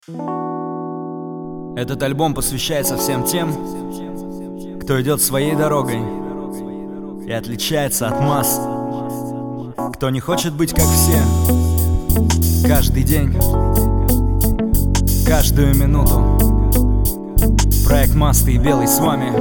Этот альбом посвящается всем тем, кто идет своей дорогой и отличается от масс, кто не хочет быть как все. Каждый день, каждую минуту. Проект Масты и Белый с вами.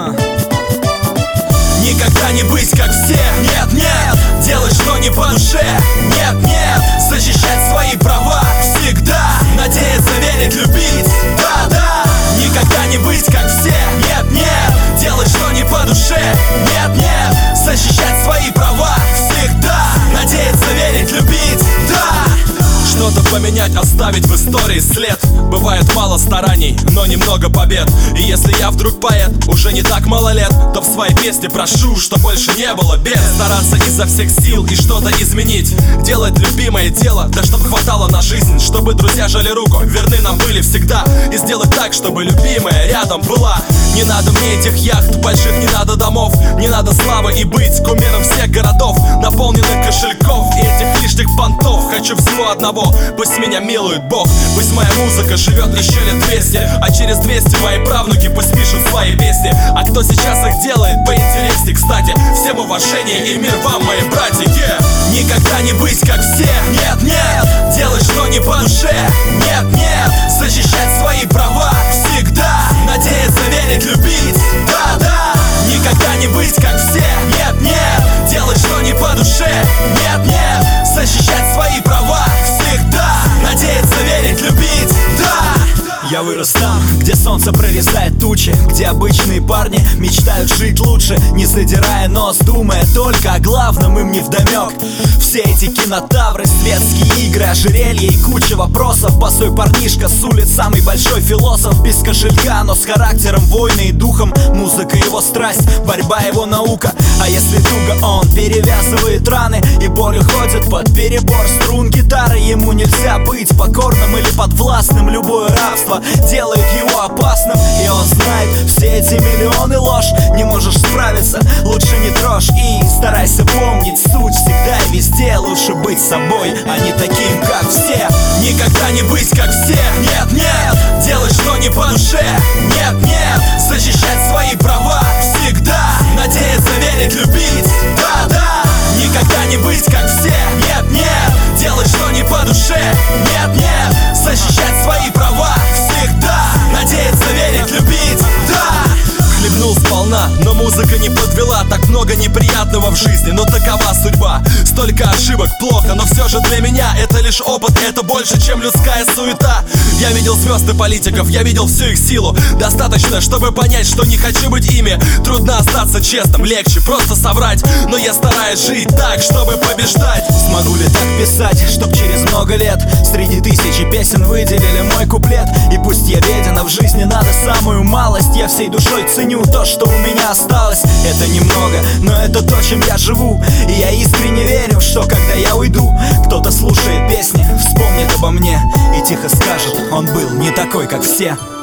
Никогда не быть как все, нет, нет. Делать, что не по душе, нет, нет. Защищать свои права всегда. Надеяться, верить, любить, да, да. Никогда не быть как все, нет, нет. Делать, что не по душе, нет, нет. Защищать свои права всегда. Надеяться, верить, любить, да. Что-то поменять, оставить в истории след. Бывает мало стараний, но немного побед. И если я вдруг поэт, уже не так мало лет, то в своей песне прошу, что больше не было бед. Стараться изо всех сил и что-то изменить. Делать любимое дело, да чтоб хватало на жизнь. Чтобы друзья жали руку, верны нам были всегда. И сделать так, чтобы любимая рядом была. Не надо мне этих яхт, больших не надо домов. Не надо славы и быть кумиром всех городов, наполненных кошельков и этих лишних понтов. Хочу всего одного, пусть меня милует Бог. Пусть моя музыка живет еще лет 200, а через 200 мои правнуки пусть пишут свои песни. А кто сейчас их делает, поинтереснее, кстати. Всем уважение и мир вам, мои братья, Никогда не быть как все, нет, нет. Делать, что не по душе, нет, нет. Защищать свои права всегда. Надеяться, верить, любить, да, да. Никогда не быть как все, нет, нет. Делать, что не по душе, нет, нет. Защищать свои права всегда. Надеяться, верить, любить, да. Я вырос там, где солнце прорезает тучи, где обычные парни мечтают жить лучше, не задирая нос, думая только о главном, им не вдомек. Все эти кинотавры, светские игры, ожерелья и куча вопросов. Босой парнишка с улиц, самый большой философ. Без кошелька, но с характером воина и духом. Музыка его страсть, борьба его наука. А если туго, он перевязывает раны, и боль уходит под перебор струн гитары. Ему нельзя быть покорным или подвластным. Любое рабство делает его опасным, и он знает все эти миллионы ложь. Не можешь справиться, лучше не трожь. И старайся помнить суть всегда и везде. Лучше быть собой, а не таким, как все. Никогда не быть как все, нет, нет. Делать, что не по душе, нет, нет. Защищать свои права всегда. Надеяться, верить, любить, да, да. Никогда не быть как все, нет, нет. Делать, что не по душе, нет, нет. Защищать свои права всегда. Надеяться, верить, любить, да. Хлебнул сполна, но музыка не подвела. Так много неприятного в жизни, но такова судьба. Столько ошибок, плохо, но все же для меня это лишь опыт, это больше, чем людская суета. Я видел звезд и политиков, я видел всю их силу. Достаточно, чтобы понять, что не хочу быть ими. Трудно остаться честным, легче просто соврать. Но я стараюсь жить так, чтобы побеждать. Смогу ли так писать, чтоб через много лет среди тысячи песен выделили мой куплет? И пусть я беден, а в жизни надо самую малость. Я всей душой ценю то, что у меня осталось. Это немного, но это то, чем я живу. И я искренне верю, что когда я уйду, кто-то слушает песни, вспомнит обо мне и тихо скажет: он был не такой, как все.